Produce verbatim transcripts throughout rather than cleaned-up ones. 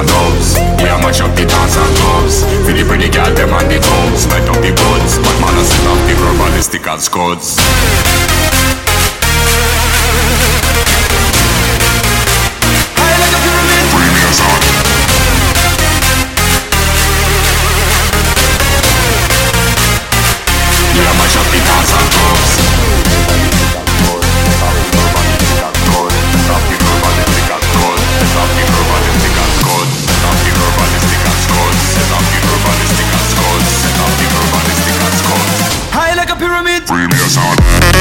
and dubs. We a mash up the dance and clubs. For the pretty girl them and the tubs. Light up the buds, but man a set up the verbalistic and scuds. High like a pyramid. Premier sound. We a mash up the dance and clubs. High like a pyramid. Premier sound.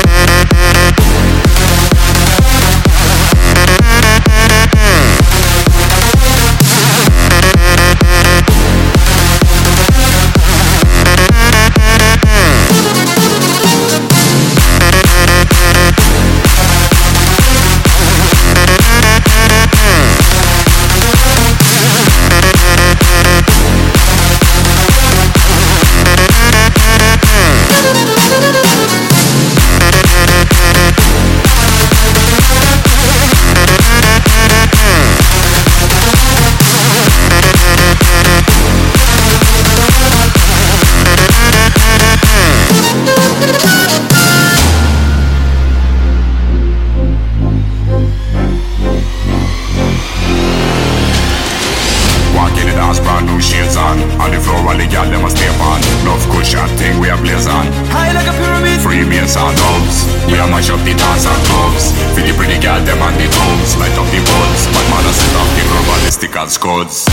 On the floor while the girl them a step on. Love cushion thing we a blaze on. High like a pyramid. Free meals and dubs. We a mash up the dance and clubs. For the pretty girl them and the tubs. Light up the buds, but man a set up the verbalistic and scuds.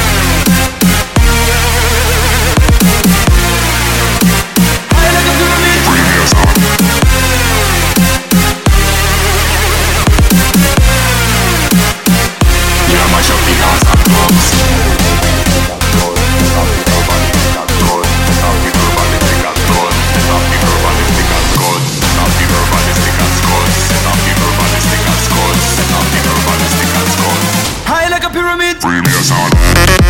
High like a pyramid. Free meals on. We a mash up the dance and clubs. High like a pyramid. Premier sound.